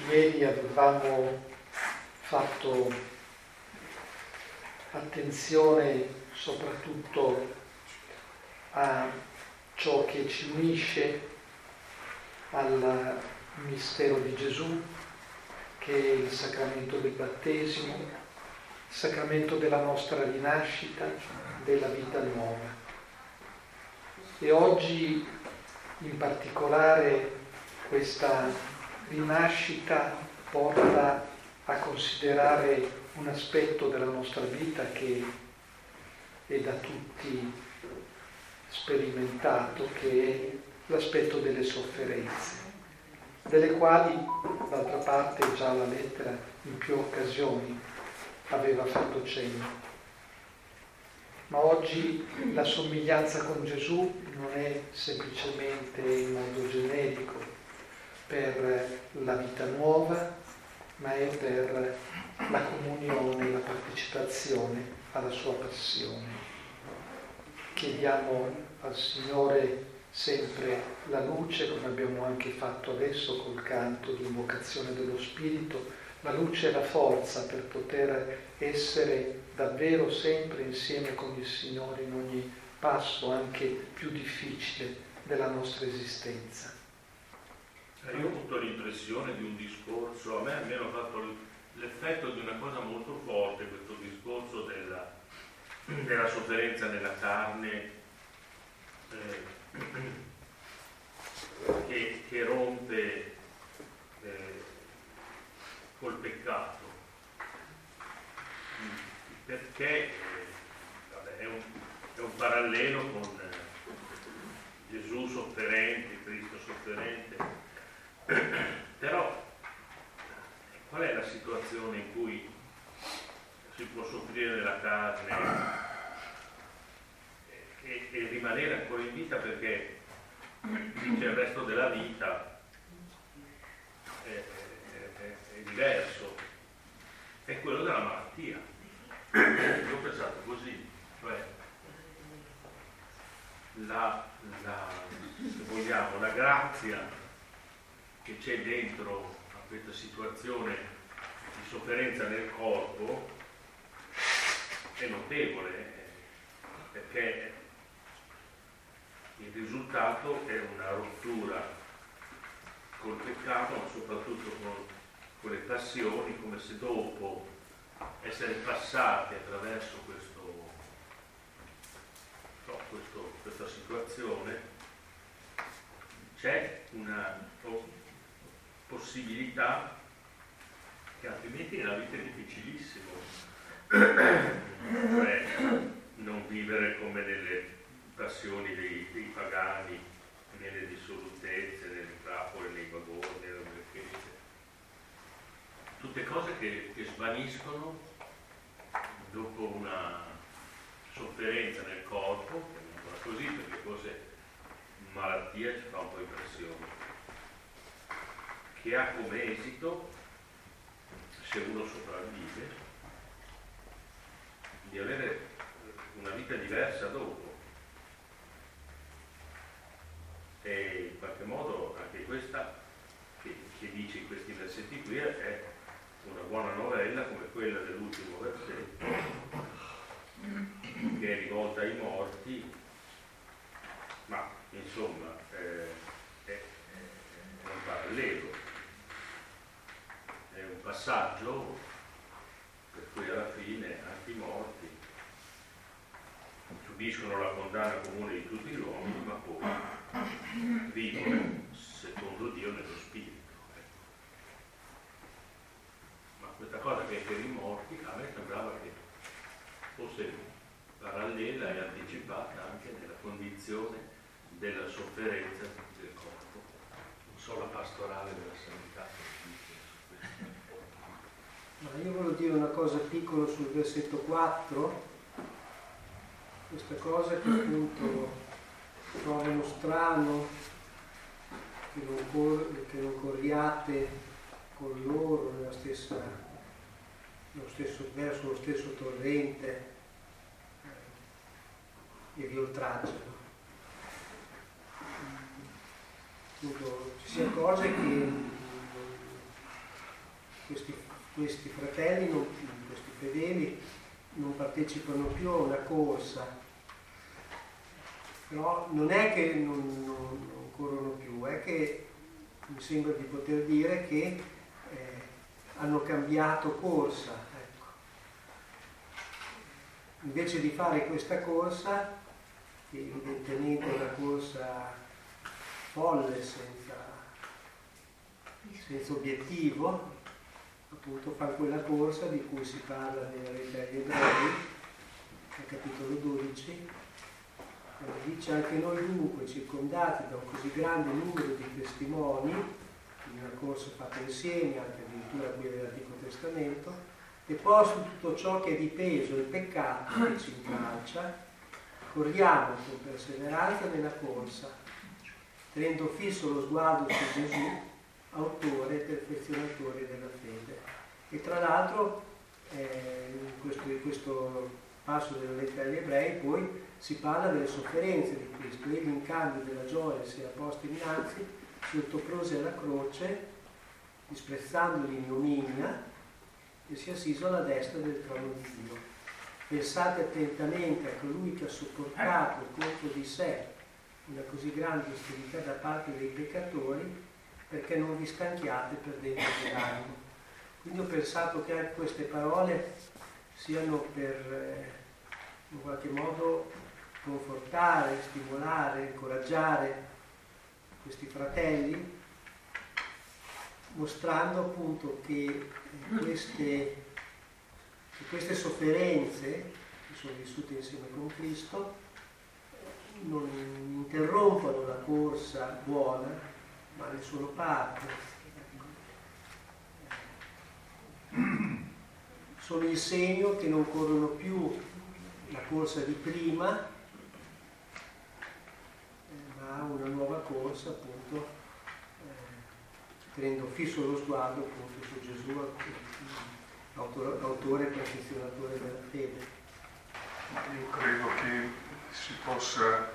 Ieri avevamo fatto attenzione soprattutto a ciò che ci unisce al mistero di Gesù, che è il sacramento del battesimo, il sacramento della nostra rinascita, della vita nuova. E oggi in particolare questa rinascita porta a considerare un aspetto della nostra vita che è da tutti sperimentato, che è l'aspetto delle sofferenze, delle quali d'altra parte già la lettera in più occasioni aveva fatto cenno. Ma oggi la somiglianza con Gesù non è semplicemente in modo generico per la vita nuova, ma è per la comunione, la partecipazione alla sua passione. Chiediamo al Signore sempre la luce, come abbiamo anche fatto adesso col canto di invocazione dello Spirito, la luce e la forza per poter essere davvero sempre insieme con il Signore in ogni passo anche più difficile della nostra esistenza. Io ho avuto l'impressione di un discorso, a me almeno ha fatto l'effetto di una cosa molto forte, questo discorso della sofferenza nella carne, che rompe col peccato, perché è un parallelo con Gesù sofferente, Cristo sofferente, però qual è la situazione in cui si può soffrire nella carne e rimanere ancora in vita, perché dice il resto della vita è diverso, è quello della malattia. Io ho pensato così, cioè se vogliamo, la grazia che c'è dentro a questa situazione di sofferenza nel corpo è notevole, perché il risultato è una rottura col peccato, ma soprattutto con le passioni, come se dopo essere passati attraverso questa situazione c'è una possibilità che altrimenti nella vita è difficilissimo, cioè non vivere come nelle passioni dei pagani, nelle dissolutezze, nelle trappole, nei vagoni, nelle orecchiette, tutte cose che svaniscono dopo una sofferenza nel corpo, chiamiamola così, perché forse malattia ci fa un po' impressione, che ha come esito, se uno sopravvive, di avere una vita diversa dopo. E in qualche modo anche questa che dice in questi versetti qui è una buona novella, come quella dell'ultimo versetto, che è rivolta ai morti, ma insomma è un parallelo, è un passaggio per cui alla fine anche i morti subiscono la condanna comune di tutti gli uomini, ma poi vivono secondo Dio nello Spirito. Ma questa cosa che è per i morti, a me sembrava che fosse parallela e anticipata anche nella condizione della sofferenza del corpo. Non so la pastorale della sanità. Ma io volevo dire una cosa piccola sul versetto 4, questa cosa che appunto trovano strano che non corriate con loro verso lo stesso torrente e vi oltraggiano. Appunto, ci si accorge che questi fratelli, questi fedeli, non partecipano più a una corsa, però non è che non corrono più, è che mi sembra di poter dire che hanno cambiato corsa, ecco. Invece di fare questa corsa, che evidentemente è una corsa folle, senza obiettivo, appunto fa quella corsa di cui si parla nella lettera agli Ebrei, al capitolo 12, dice: anche noi dunque, circondati da un così grande numero di testimoni, in una corsa fatta insieme, anche addirittura qui dell'Antico Testamento, e poi su tutto ciò che è di peso, il peccato che ci incalcia, corriamo con perseveranza nella corsa, tenendo fisso lo sguardo su Gesù, autore e perfezionatore della fede. E tra l'altro in questo passo della lettera agli Ebrei poi si parla delle sofferenze di Cristo. Egli in cambio della gioia si era posto innanzi, sottopose alla croce, disprezzando l'ignominia, e si è assiso alla destra del trono di Dio. Pensate attentamente a colui che ha sopportato contro di sé una così grande ostilità da parte dei peccatori, perché non vi stanchiate perdendo l'animo. Quindi ho pensato che anche queste parole siano per in qualche modo confortare, stimolare, incoraggiare questi fratelli, mostrando appunto che queste sofferenze che sono vissute insieme con Cristo non interrompono la corsa buona, ma ne sono parte. Sono il segno che non corrono più la corsa di prima, ma una nuova corsa, appunto, tenendo fisso lo sguardo appunto su Gesù, autore e perfezionatore della fede. Io credo che si possa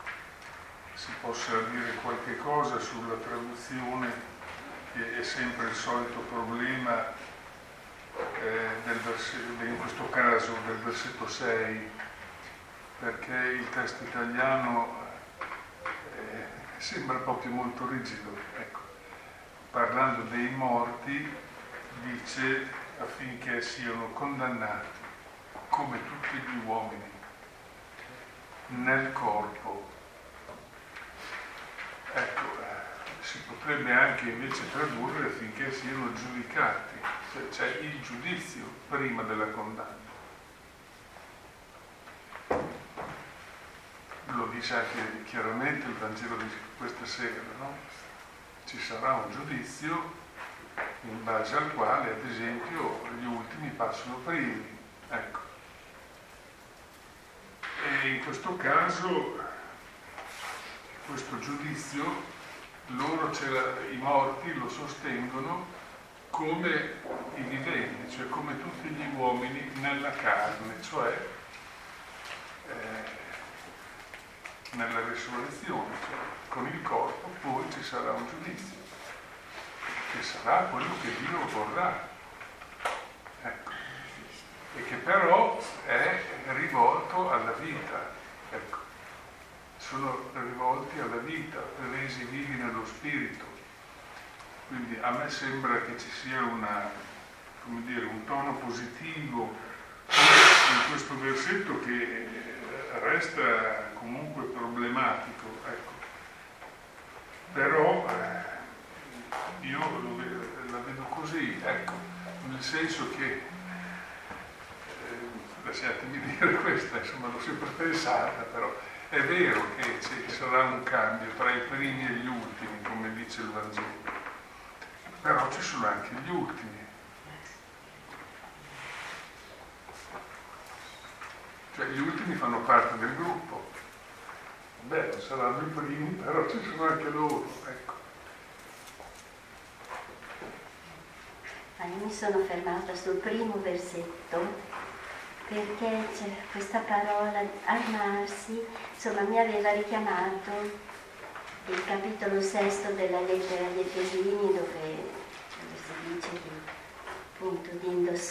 dire qualche cosa sulla traduzione, che è sempre il solito problema in questo caso del versetto 6, perché il testo italiano sembra proprio molto rigido. Ecco, parlando dei morti dice affinché siano condannati come tutti gli uomini nel corpo. Ecco, si potrebbe anche invece tradurre affinché siano giudicati, cioè c'è il giudizio prima della condanna. Lo dice anche chiaramente il Vangelo di questa sera, no? Ci sarà un giudizio in base al quale, ad esempio, gli ultimi passano primi. Ecco. E in questo caso, questo giudizio, i morti lo sostengono come i viventi, cioè come tutti gli uomini nella carne, cioè nella risurrezione, cioè con il corpo poi ci sarà un giudizio, che sarà quello che Dio vorrà, ecco, e che però è rivolto alla vita, ecco, sono rivolti alla vita, resi vivi nello spirito. Quindi a me sembra che ci sia un tono positivo in questo versetto che resta comunque problematico, ecco. Però io la vedo così, ecco, nel senso che, lasciatemi dire questa, insomma l'ho sempre pensata, però è vero che ci sarà un cambio tra i primi e gli ultimi, come dice il Vangelo, però ci sono anche gli ultimi. Cioè gli ultimi fanno parte del gruppo. Beh, non saranno i primi, però ci sono anche loro, ecco. Io mi sono fermata sul primo versetto perché c'è questa parola armarsi, insomma mi aveva richiamato il capitolo 6 della lettera agli Efesini dove si dice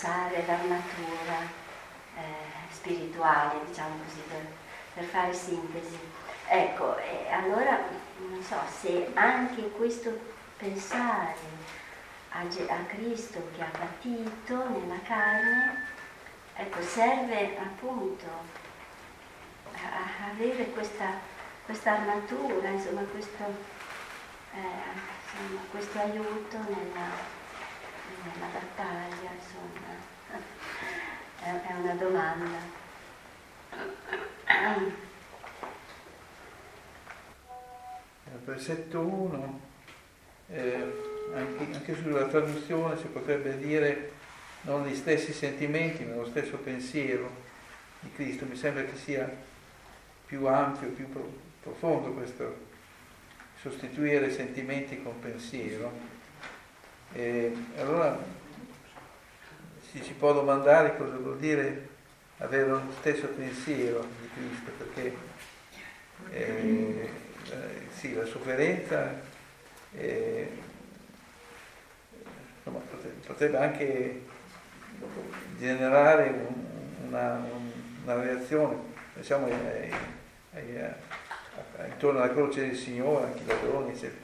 indossare l'armatura spirituale, diciamo così, per fare sintesi. Ecco, allora non so se anche questo pensare a Cristo che ha patito nella carne, ecco, serve appunto a avere questa armatura, insomma, questo aiuto nella battaglia, insomma. È una domanda. Al versetto 1, anche sulla traduzione si potrebbe dire non gli stessi sentimenti, ma lo stesso pensiero di Cristo. Mi sembra che sia più ampio, più profondo questo sostituire sentimenti con pensiero. E allora si può domandare cosa vuol dire avere lo stesso pensiero di Cristo, perché sì, la sofferenza insomma, potrebbe anche generare una reazione, diciamo, intorno alla croce del Signore, anche i ladroni, eccetera.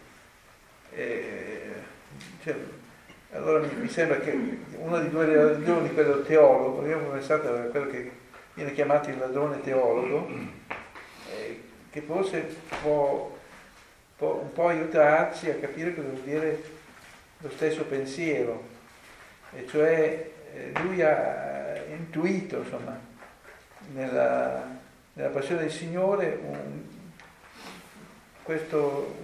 Allora mi sembra che una di due ragioni, quello teologo, io ho pensato a quello che viene chiamato il ladrone teologo, che forse può un po' aiutarci a capire cosa vuol dire lo stesso pensiero, e cioè lui ha intuito, insomma, nella passione del Signore questo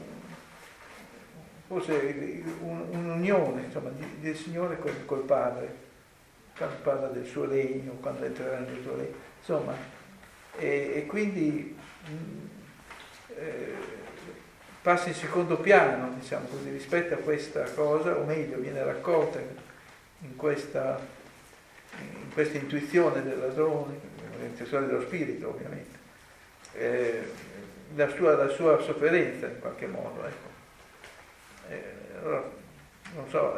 forse un'unione, insomma, del Signore col Padre, quando parla del suo regno, quando entrerà nel suo regno, insomma, e quindi passa in secondo piano, diciamo così, rispetto a questa cosa, o meglio, viene raccolta in questa intuizione del ladrone, l'intuizione dello spirito, ovviamente, la sua sofferenza in qualche modo, ecco. Allora, non so,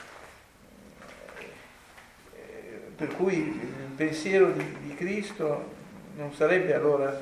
per cui il pensiero di Cristo non sarebbe allora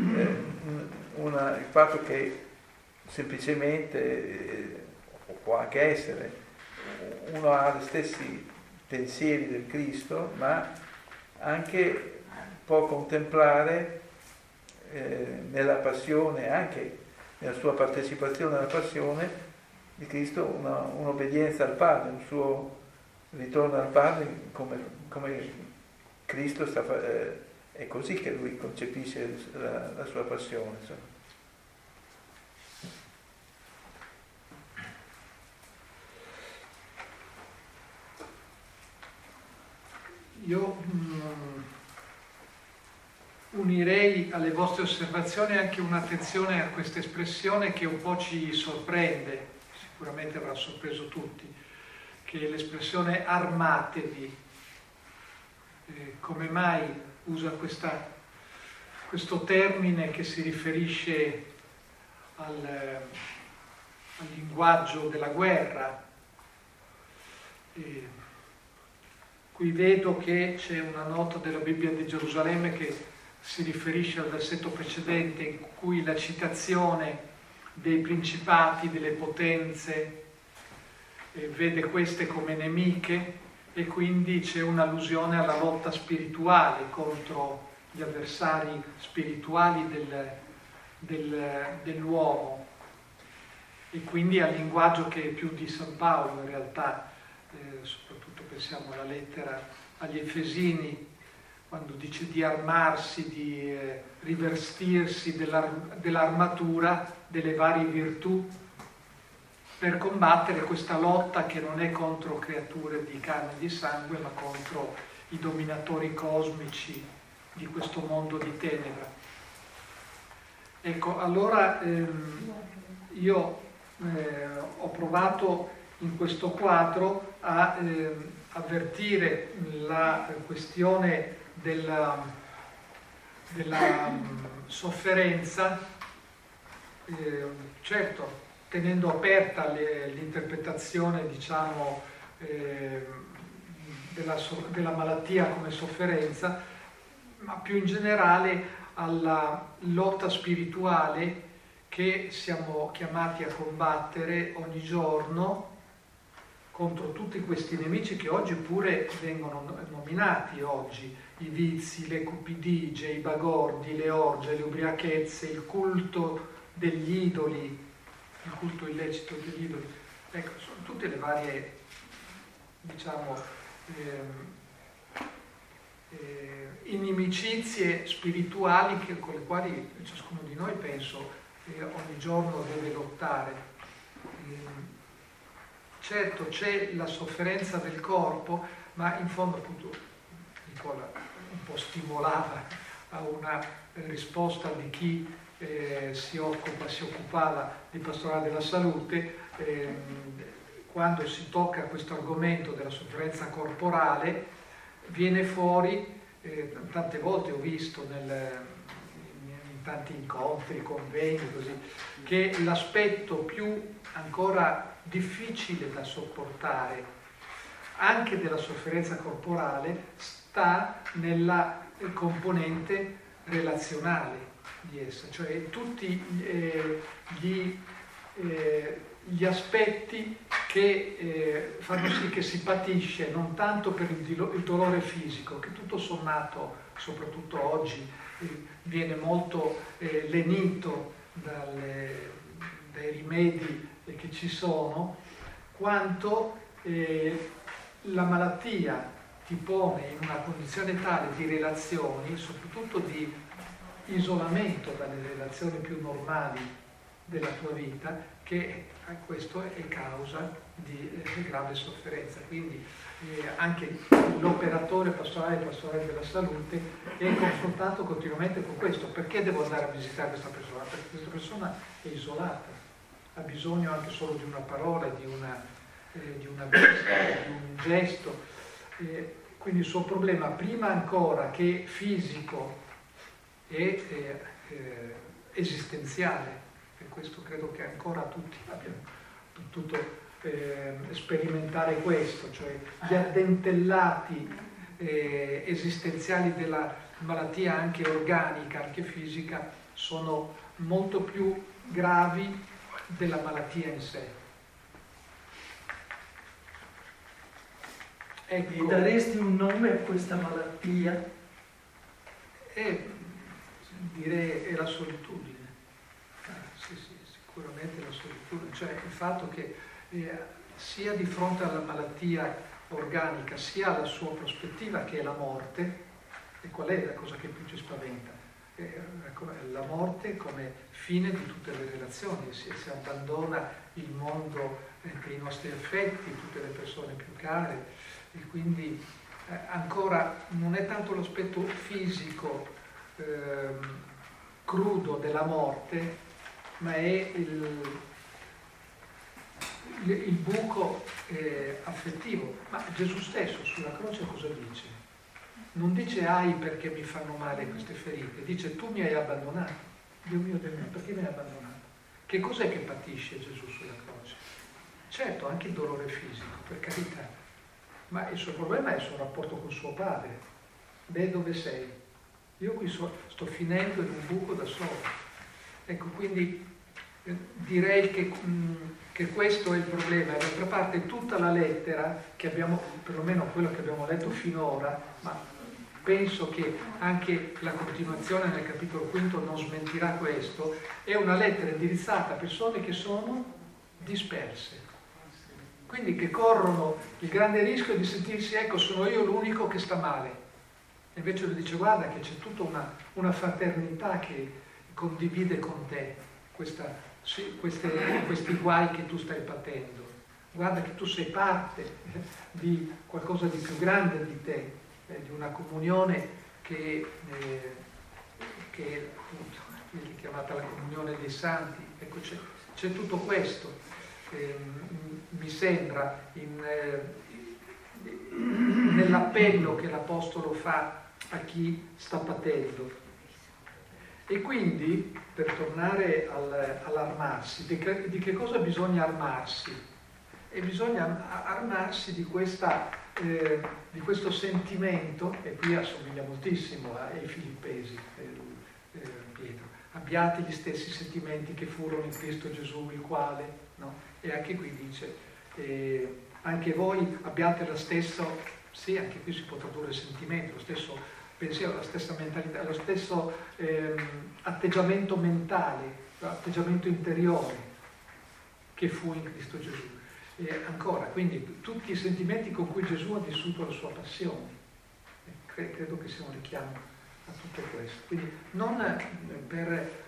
il fatto che semplicemente, o può anche essere, uno ha gli stessi pensieri del Cristo, ma anche può contemplare nella passione, anche nella sua partecipazione alla passione di Cristo, un'obbedienza al Padre, un suo ritorno al Padre, come Cristo è così che lui concepisce la sua passione, insomma. Io unirei alle vostre osservazioni anche un'attenzione a questa espressione che un po' ci sorprende, sicuramente avrà sorpreso tutti, che è l'espressione armatevi. Come mai usa questo termine che si riferisce al linguaggio della guerra? Qui vedo che c'è una nota della Bibbia di Gerusalemme che si riferisce al versetto precedente, in cui la citazione dei principati, delle potenze, vede queste come nemiche, e quindi c'è un'allusione alla lotta spirituale contro gli avversari spirituali dell'uomo, e quindi al linguaggio che è più di San Paolo in realtà, soprattutto pensiamo alla lettera agli Efesini, quando dice di armarsi, di rivestirsi dell'armatura delle varie virtù per combattere questa lotta che non è contro creature di carne e di sangue, ma contro i dominatori cosmici di questo mondo di tenebra. Ecco, allora io ho provato in questo quadro a avvertire la questione della sofferenza, certo tenendo aperta l'interpretazione, diciamo, della malattia come sofferenza, ma più in generale alla lotta spirituale che siamo chiamati a combattere ogni giorno contro tutti questi nemici che oggi pure vengono nominati oggi, i vizi, le cupidigie, i bagordi, le orge, le ubriachezze, il culto degli idoli, il culto illecito degli idoli. Ecco, sono tutte le varie, diciamo, inimicizie spirituali con le quali ciascuno di noi, penso, ogni giorno deve lottare. Certo, c'è la sofferenza del corpo, ma in fondo, appunto, Nicola un po' stimolava a una risposta di chi si occupava di pastorale della salute. Quando si tocca questo argomento della sofferenza corporale, viene fuori, tante volte ho visto in tanti incontri, convegni, così, che l'aspetto più ancora difficile da sopportare anche della sofferenza corporale sta nella componente relazionale di essa, cioè tutti gli aspetti che fanno sì che si patisce non tanto per il dolore fisico, che tutto sommato, soprattutto oggi, viene molto lenito dai rimedi che ci sono, quanto la malattia ti pone in una condizione tale di relazioni, soprattutto di isolamento dalle relazioni più normali della tua vita, che questo è causa di grave sofferenza. Quindi anche l'operatore pastorale della salute è confrontato continuamente con questo. Perché devo andare a visitare questa persona? Perché questa persona è isolata, ha bisogno anche solo di una parola, di una vista, di un gesto. Quindi il suo problema, prima ancora che fisico, è esistenziale. E questo credo che ancora tutti abbiano potuto sperimentare questo, cioè gli addentellati esistenziali della malattia anche organica, anche fisica, sono molto più gravi della malattia in sé. Ecco. Gli daresti un nome a questa malattia? Direi è la solitudine. Sì, sicuramente la solitudine, cioè il fatto che sia di fronte alla malattia organica, sia alla sua prospettiva che è la morte. E qual è la cosa che più ci spaventa? La morte come fine di tutte le relazioni, si abbandona il mondo dei nostri affetti, tutte le persone più care, e quindi ancora non è tanto l'aspetto fisico crudo della morte, ma è il buco affettivo. Ma Gesù stesso sulla croce cosa dice? Non dice ai perché mi fanno male queste ferite, dice tu mi hai abbandonato, Dio mio, perché mi hai abbandonato? Che cos'è che patisce Gesù sulla croce? Certo, anche il dolore fisico, per carità, ma il suo problema è il suo rapporto con suo padre. Beh, dove sei? Io qui sto finendo in un buco da solo. Ecco, quindi direi che questo è il problema. D'altra parte tutta la lettera che abbiamo, perlomeno quello che abbiamo letto finora, ma penso che anche la continuazione nel capitolo 5 non smentirà questo, è una lettera indirizzata a persone che sono disperse, quindi che corrono il grande rischio di sentirsi, ecco, sono io l'unico che sta male. E invece lui dice, guarda che c'è tutta una fraternità che condivide con te questi guai che tu stai patendo. Guarda che tu sei parte di qualcosa di più grande di te, di una comunione che appunto è chiamata la comunione dei santi. Ecco, c'è tutto questo, mi sembra, nell'appello che l'Apostolo fa a chi sta patendo. E quindi, per tornare all'armarsi, di che cosa bisogna armarsi? e bisogna armarsi di questo sentimento, e qui assomiglia moltissimo ai Filippesi, Pietro. Abbiate gli stessi sentimenti che furono in Cristo Gesù, il quale, no? E anche qui dice, anche voi abbiate lo stesso, sì, anche qui si può tradurre sentimento, lo stesso pensiero, la stessa mentalità, lo stesso atteggiamento mentale, atteggiamento interiore che fu in Cristo Gesù. E ancora, quindi tutti i sentimenti con cui Gesù ha vissuto la sua passione. Credo che sia un richiamo a tutto questo. Quindi non per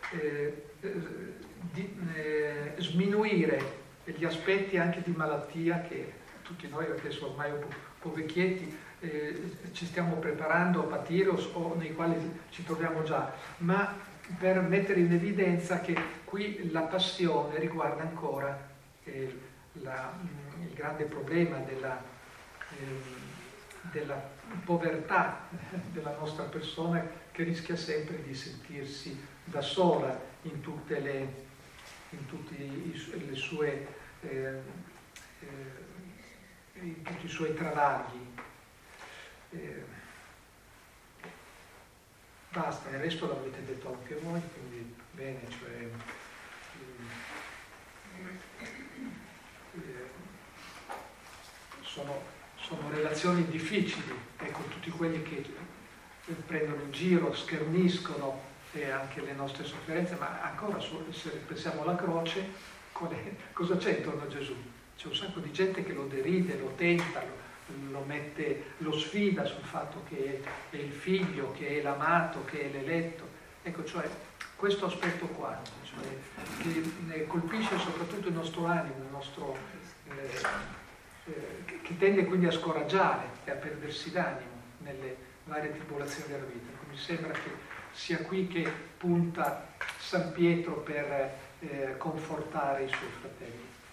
sminuire gli aspetti anche di malattia che tutti noi, adesso ormai un po' vecchietti, ci stiamo preparando a patire o nei quali ci troviamo già, ma per mettere in evidenza che qui la passione riguarda ancora il grande problema della povertà della nostra persona, che rischia sempre di sentirsi da sola in tutti i suoi travagli. Basta, il resto l'avete detto anche voi, quindi bene, cioè sono relazioni difficili, ecco, tutti quelli che prendono in giro, scherniscono anche le nostre sofferenze, ma ancora se pensiamo alla croce, cosa c'è intorno a Gesù? C'è un sacco di gente che lo deride, lo tenta, lo sfida sul fatto che è il figlio, che è l'amato, che è l'eletto. Ecco, cioè questo aspetto qua, cioè, che colpisce soprattutto il nostro animo, il nostro, che tende quindi a scoraggiare e a perdersi d'animo nelle varie tribolazioni della vita. Mi sembra che sia qui che punta San Pietro per confortare i suoi fratelli.